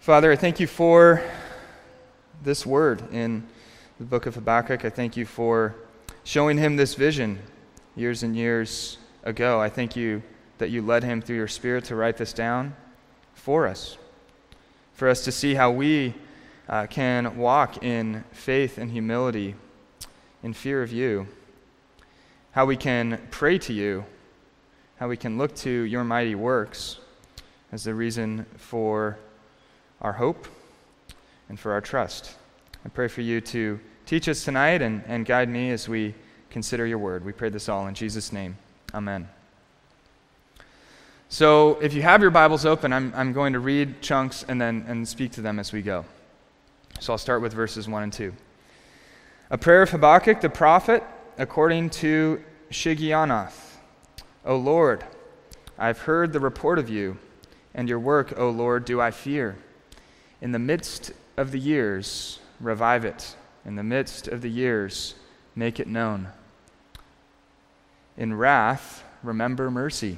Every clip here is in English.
Father, I thank you for this word in the book of Habakkuk. I thank you for showing him this vision years and years ago. I thank you that you led him through your Spirit to write this down for us to see how we can walk in faith and humility, in fear of you, how we can pray to you, how we can look to your mighty works as the reason for our hope and for our trust. I pray for you to teach us tonight and guide me as we consider your word. We pray this all in Jesus' name. Amen. So if you have your Bibles open, I'm going to read chunks and speak to them as we go. So I'll start with verses 1 and 2. A prayer of Habakkuk the prophet according to Shigionoth. O Lord, I've heard the report of you, and your work, O Lord, do I fear. In the midst of the years, revive it. In the midst of the years, make it known. In wrath, remember mercy.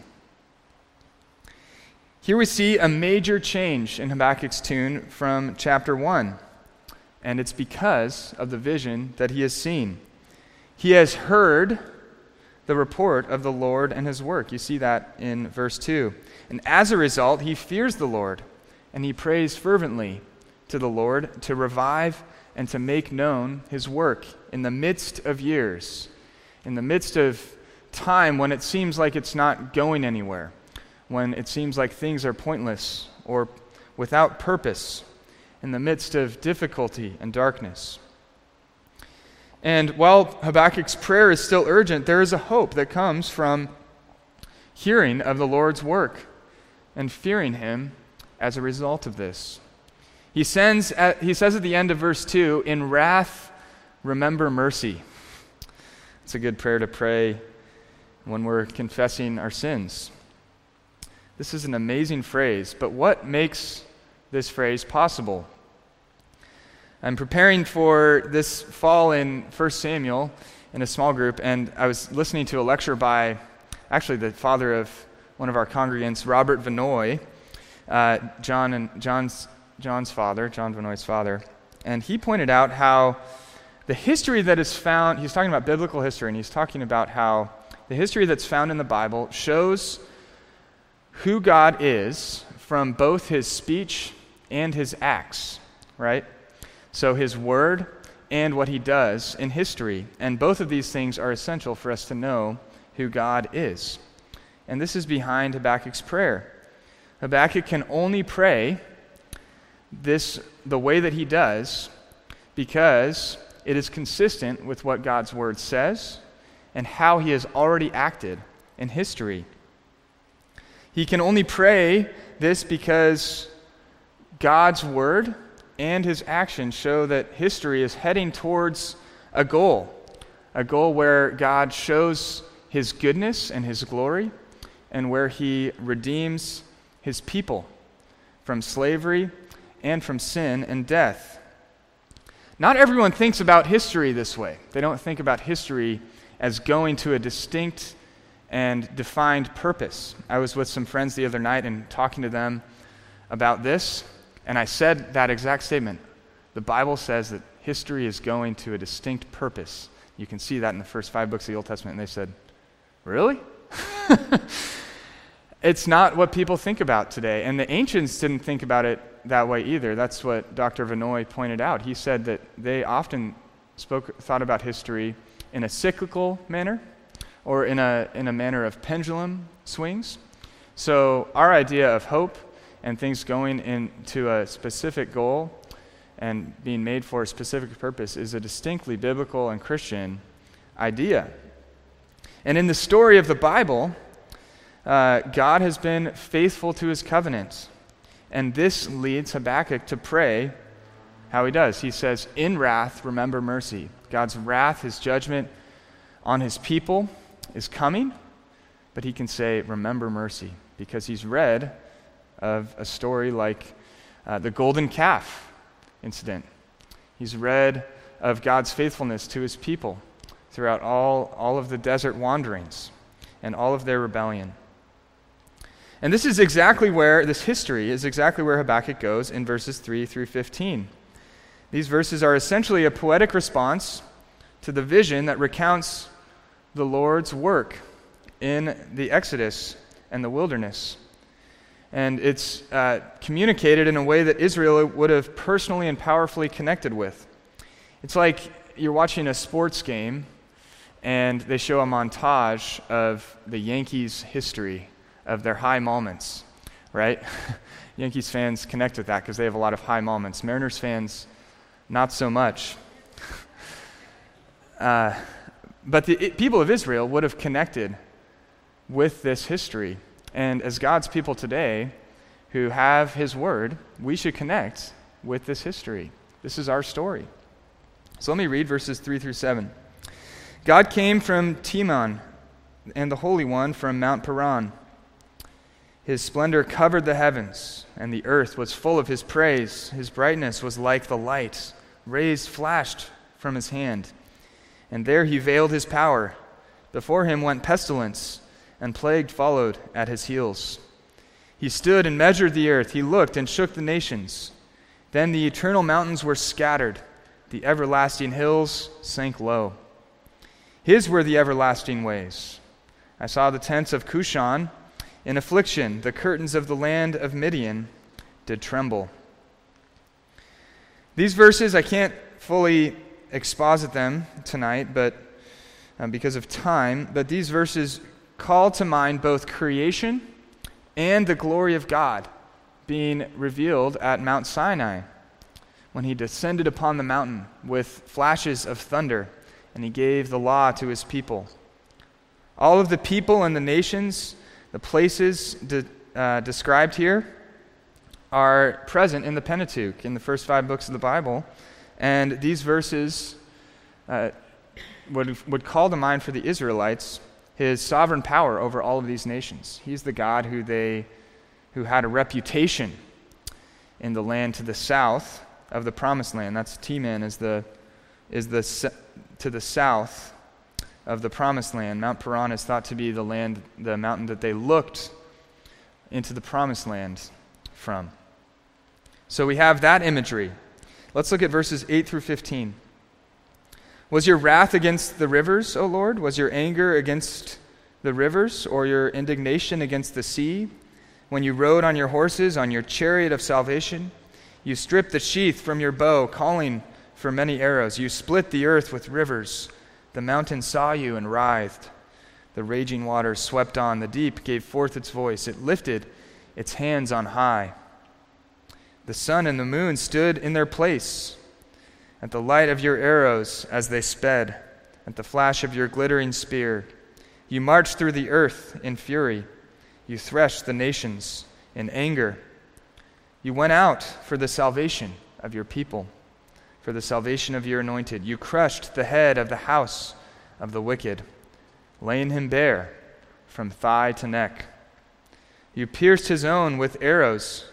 Here we see a major change in Habakkuk's tune from chapter 1, and it's because of the vision that he has seen. He has heard the report of the Lord and his work. You see that in verse 2. And as a result, he fears the Lord, and he prays fervently to the Lord to revive and to make known his work in the midst of years, in the midst of time when it seems like it's not going anywhere, when it seems like things are pointless or without purpose, in the midst of difficulty and darkness. And while Habakkuk's prayer is still urgent, there is a hope that comes from hearing of the Lord's work and fearing him as a result of this. He says at the end of verse 2, in wrath, remember mercy. It's a good prayer to pray when we're confessing our sins. This is an amazing phrase, but what makes this phrase possible? I'm preparing for this fall in 1 Samuel in a small group, and I was listening to a lecture by actually the father of one of our congregants, Robert Vanoy, John's father, John Vanoy's father, and he pointed out how the history that is found, he's talking about biblical history, and he's talking about how the history that's found in the Bible shows who God is from both his speech and his acts, right? So his word and what he does in history. And both of these things are essential for us to know who God is. And this is behind Habakkuk's prayer. Habakkuk can only pray this the way that he does because it is consistent with what God's word says and how he has already acted in history. He can only pray this because God's word and his actions show that history is heading towards a goal where God shows his goodness and his glory, and where he redeems his people from slavery and from sin and death. Not everyone thinks about history this way. They don't think about history as going to a distinct and defined purpose. I was with some friends the other night and talking to them about this, and I said that exact statement. The Bible says that history is going to a distinct purpose. You can see that in the first 5 books of the Old Testament. And they said, really? It's not what people think about today. And the ancients didn't think about it that way either. That's what Dr. Vanoy pointed out. He said that they often thought about history in a cyclical manner or in a manner of pendulum swings. So our idea of hope and things going into a specific goal and being made for a specific purpose is a distinctly biblical and Christian idea. And in the story of the Bible, God has been faithful to his covenant. And this leads Habakkuk to pray how he does. He says, in wrath, remember mercy. God's wrath, his judgment on his people is coming, but he can say, remember mercy, because he's read of a story like the golden calf incident. He's read of God's faithfulness to his people throughout all of the desert wanderings and all of their rebellion. And this history is exactly where Habakkuk goes in verses 3 through 15. These verses are essentially a poetic response to the vision that recounts the Lord's work in the Exodus and the wilderness. And it's communicated in a way that Israel would have personally and powerfully connected with. It's like you're watching a sports game and they show a montage of the Yankees' history, of their high moments, right? Yankees fans connect with that because they have a lot of high moments. Mariners fans, not so much. But the people of Israel would have connected with this history. And as God's people today who have His Word, we should connect with this history. This is our story. So let me read verses 3 through 7. God came from Teman, and the Holy One from Mount Paran. His splendor covered the heavens, and the earth was full of His praise. His brightness was like the light. Rays flashed from His hand, and there He veiled His power. Before Him went pestilence, and plague followed at His heels. He stood and measured the earth. He looked and shook the nations. Then the eternal mountains were scattered. The everlasting hills sank low. His were the everlasting ways. I saw the tents of Cushan in affliction. The curtains of the land of Midian did tremble. These verses, I can't fully exposit them tonight, but because of time, but these verses call to mind both creation and the glory of God being revealed at Mount Sinai when He descended upon the mountain with flashes of thunder and He gave the law to His people. All of the people and the nations, the places described here, are present in the Pentateuch, in the first 5 books of the Bible, and these verses would call to mind for the Israelites His sovereign power over all of these nations. He's the God who had a reputation in the land to the south of the Promised Land. That's Teman to the south of the Promised Land. Mount Paran is thought to be the mountain that they looked into the Promised Land from. So we have that imagery. Let's look at verses 8 through 15. Was your wrath against the rivers, O Lord? Was your anger against the rivers, or your indignation against the sea? When you rode on your horses, on your chariot of salvation, you stripped the sheath from your bow, calling for many arrows. You split the earth with rivers. The mountains saw you and writhed. The raging waters swept on. The deep gave forth its voice. It lifted its hands on high. The sun and the moon stood in their place at the light of your arrows as they sped, at the flash of your glittering spear. You marched through the earth in fury. You threshed the nations in anger. You went out for the salvation of your people, for the salvation of your anointed. You crushed the head of the house of the wicked, laying him bare from thigh to neck. You pierced his own with arrows.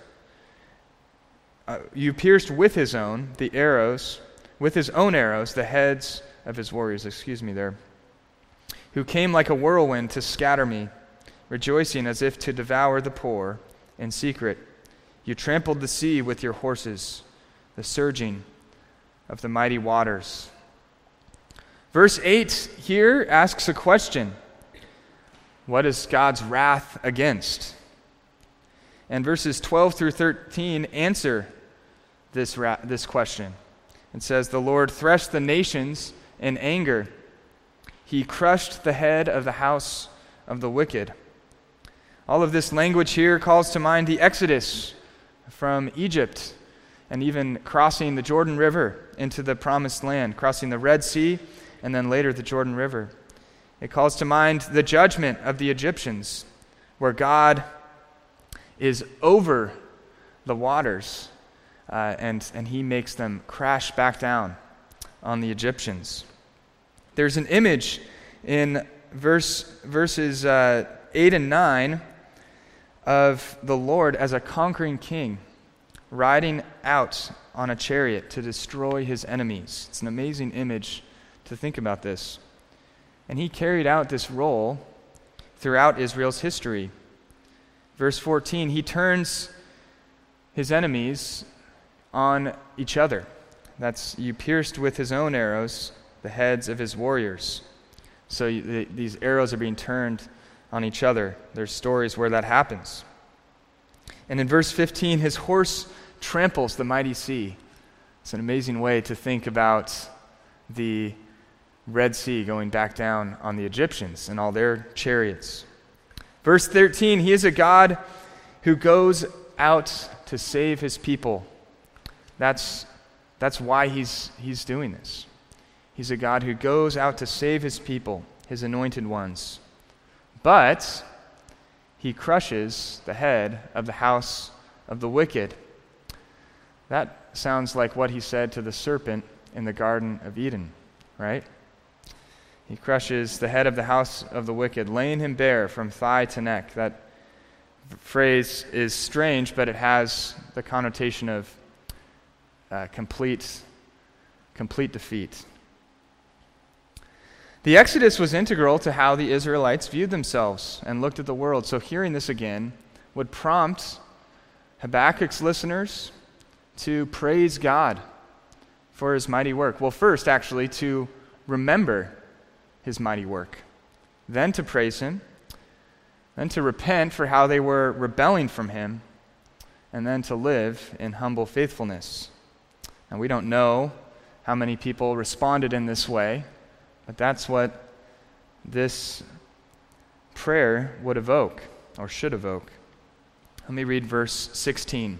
You pierced with his own arrows, the heads of his warriors, who came like a whirlwind to scatter me, rejoicing as if to devour the poor in secret. You trampled the sea with your horses, the surging of the mighty waters. Verse 8 here asks a question. What is God's wrath against? And verses 12 through 13 answer this question. It says, the Lord threshed the nations in anger. He crushed the head of the house of the wicked. All of this language here calls to mind the Exodus from Egypt and even crossing the Jordan River into the Promised Land, crossing the Red Sea and then later the Jordan River. It calls to mind the judgment of the Egyptians, where God is over the waters and He makes them crash back down on the Egyptians. There's an image in verses 8 and 9 of the Lord as a conquering king riding out on a chariot to destroy his enemies. It's an amazing image to think about this. And He carried out this role throughout Israel's history. Verse 14, he turns his enemies on each other. That's, you pierced with his own arrows the heads of his warriors. So these arrows are being turned on each other. There's stories where that happens. And in verse 15, his horse tramples the mighty sea. It's an amazing way to think about the Red Sea going back down on the Egyptians and all their chariots. Verse 13, he is a God who goes out to save his people. That's why he's doing this. He's a God who goes out to save his people, his anointed ones. But he crushes the head of the house of the wicked. That sounds like what he said to the serpent in the Garden of Eden, right? He crushes the head of the house of the wicked, laying him bare from thigh to neck. That phrase is strange, but it has the connotation of complete defeat. The Exodus was integral to how the Israelites viewed themselves and looked at the world. So hearing this again would prompt Habakkuk's listeners to praise God for his mighty work. Well, first, actually, to remember his mighty work. Then to praise him. Then to repent for how they were rebelling from him. And then to live in humble faithfulness. And we don't know how many people responded in this way, but that's what this prayer would evoke, or should evoke. Let me read verse 16.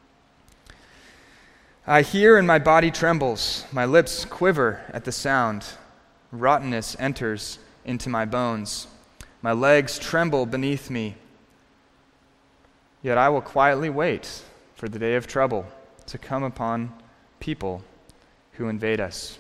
I hear and my body trembles, my lips quiver at the sound. Rottenness enters into my bones. My legs tremble beneath me. Yet I will quietly wait for the day of trouble to come upon people who invade us.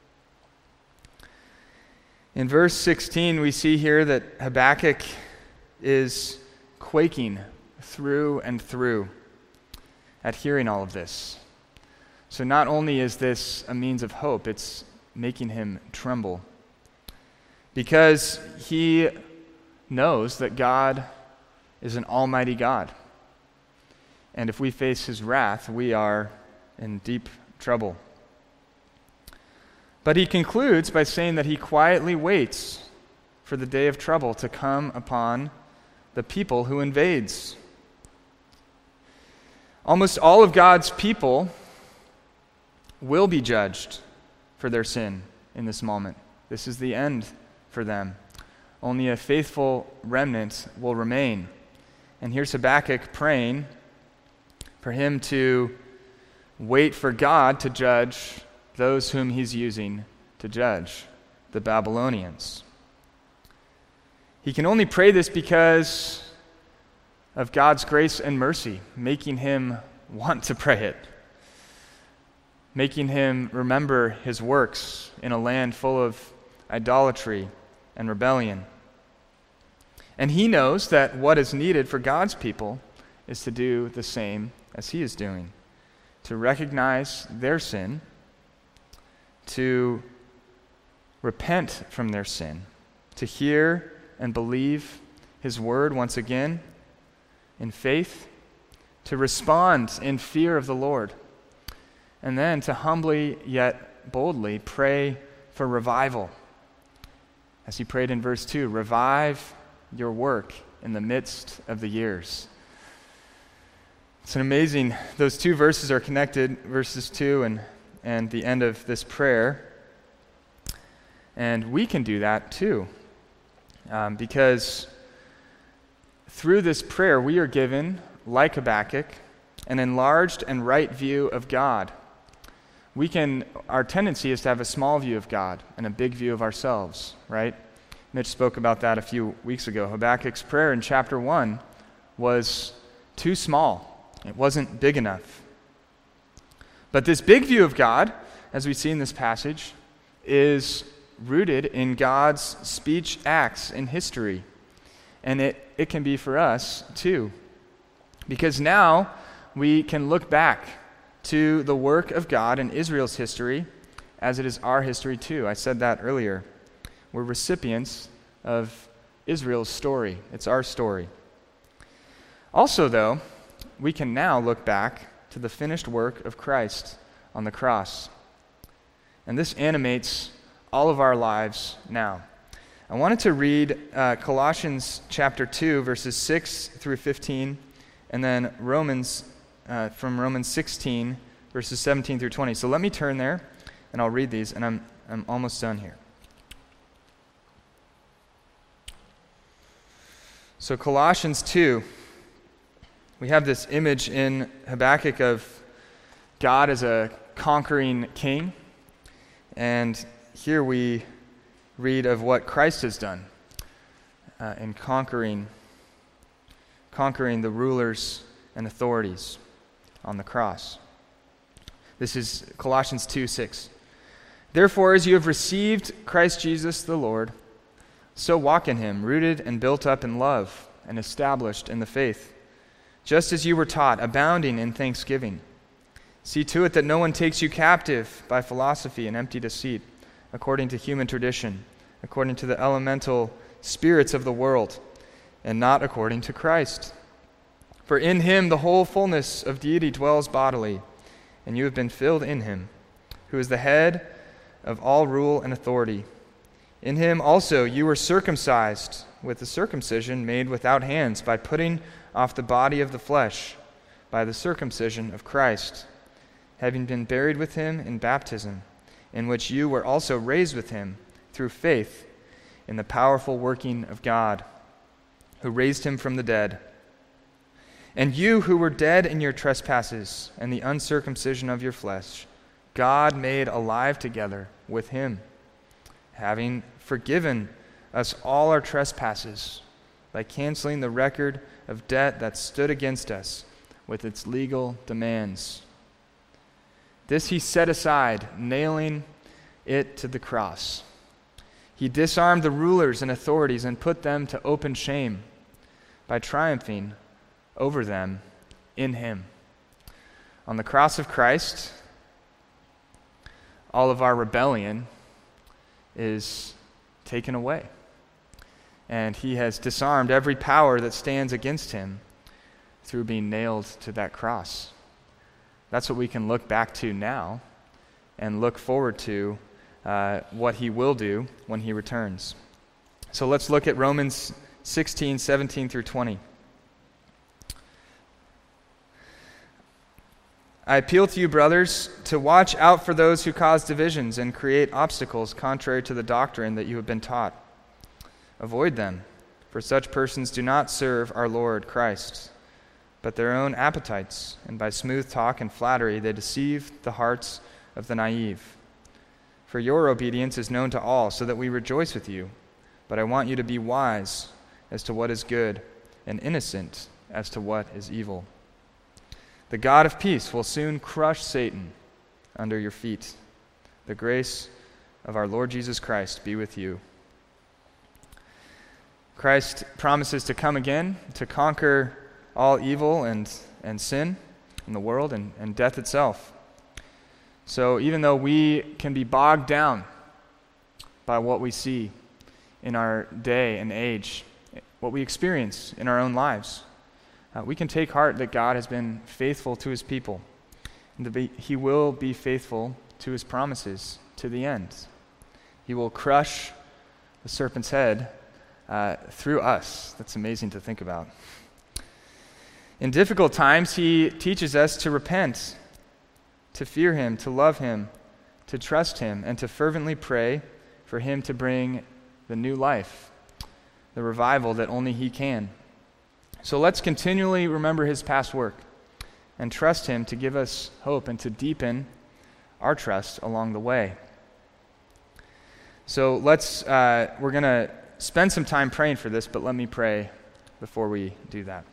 In verse 16, we see here that Habakkuk is quaking through and through at hearing all of this. So not only is this a means of hope, it's making him tremble. Because he knows that God is an almighty God. And if we face his wrath, we are in deep trouble. But he concludes by saying that he quietly waits for the day of trouble to come upon the people who invades. Almost all of God's people will be judged for their sin in this moment. This is the end for them. Only a faithful remnant will remain. And here's Habakkuk praying for him to wait for God to judge those whom he's using to judge, the Babylonians. He can only pray this because of God's grace and mercy, making him want to pray it, making him remember his works in a land full of idolatry and rebellion. And he knows that what is needed for God's people is to do the same as he is doing, to recognize their sin, to repent from their sin, to hear and believe his word once again in faith, to respond in fear of the Lord, and then to humbly yet boldly pray for revival. As he prayed in verse 2, revive your work in the midst of the years. It's an amazing, those two verses are connected, verses 2 and the end of this prayer. And we can do that too. Because through this prayer, we are given, like Habakkuk, an enlarged and right view of God. Our tendency is to have a small view of God and a big view of ourselves, right? Mitch spoke about that a few weeks ago. Habakkuk's prayer in chapter 1 was too small. It wasn't big enough. But this big view of God, as we see in this passage, is rooted in God's speech acts in history. And it can be for us too. Because now we can look back to the work of God in Israel's history as it is our history too. I said that earlier. We're recipients of Israel's story. It's our story. Also, though, we can now look back to the finished work of Christ on the cross. And this animates all of our lives now. I wanted to read Colossians chapter 2, verses 6 through 15, and then from Romans 16, verses 17 through 20. So let me turn there, and I'll read these, and I'm almost done here. So Colossians 2, we have this image in Habakkuk of God as a conquering king, and here we read of what Christ has done in conquering the rulers and authorities on the cross. This is Colossians 2:6. Therefore, as you have received Christ Jesus the Lord, so walk in him, rooted and built up in love and established in the faith, just as you were taught, abounding in thanksgiving. See to it that no one takes you captive by philosophy and empty deceit, according to human tradition, according to the elemental spirits of the world, and not according to Christ. For in him the whole fullness of deity dwells bodily, and you have been filled in him, who is the head of all rule and authority. In him also you were circumcised with the circumcision made without hands, by putting off the body of the flesh by the circumcision of Christ, having been buried with him in baptism, in which you were also raised with him through faith in the powerful working of God, who raised him from the dead. And you who were dead in your trespasses and the uncircumcision of your flesh, God made alive together with him, having forgiven us all our trespasses by canceling the record of debt that stood against us with its legal demands. This he set aside, nailing it to the cross. He disarmed the rulers and authorities and put them to open shame by triumphing over them in him. On the cross of Christ, all of our rebellion is taken away. And he has disarmed every power that stands against him through being nailed to that cross. That's what we can look back to now and look forward to what he will do when he returns. So let's look at Romans 16, 17 through 20. I appeal to you, brothers, to watch out for those who cause divisions and create obstacles contrary to the doctrine that you have been taught. Avoid them, for such persons do not serve our Lord Christ, but their own appetites, and by smooth talk and flattery they deceive the hearts of the naive. For your obedience is known to all, so that we rejoice with you. But I want you to be wise as to what is good, and innocent as to what is evil. The God of peace will soon crush Satan under your feet. The grace of our Lord Jesus Christ be with you. Christ promises to come again to conquer all evil and sin in the world and death itself. So even though we can be bogged down by what we see in our day and age, what we experience in our own lives, we can take heart that God has been faithful to his people, and that he will be faithful to his promises to the end. He will crush the serpent's head through us. That's amazing to think about. In difficult times, he teaches us to repent, to fear him, to love him, to trust him, and to fervently pray for him to bring the new life, the revival that only he can. So let's continually remember his past work and trust him to give us hope and to deepen our trust along the way. So we're going to spend some time praying for this, but let me pray before we do that.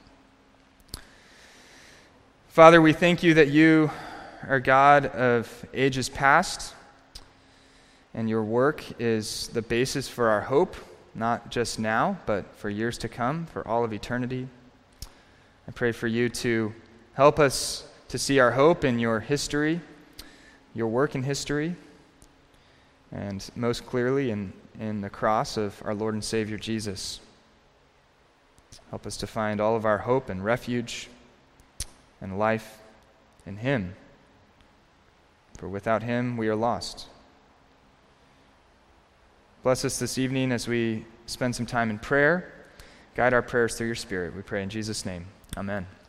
Father, we thank you that you are God of ages past, and your work is the basis for our hope, not just now, but for years to come, for all of eternity. I pray for you to help us to see our hope in your history, your work in history, and most clearly in the cross of our Lord and Savior Jesus. Help us to find all of our hope and refuge and life in him. For without him, we are lost. Bless us this evening as we spend some time in prayer. Guide our prayers through your Spirit. We pray in Jesus' name. Amen.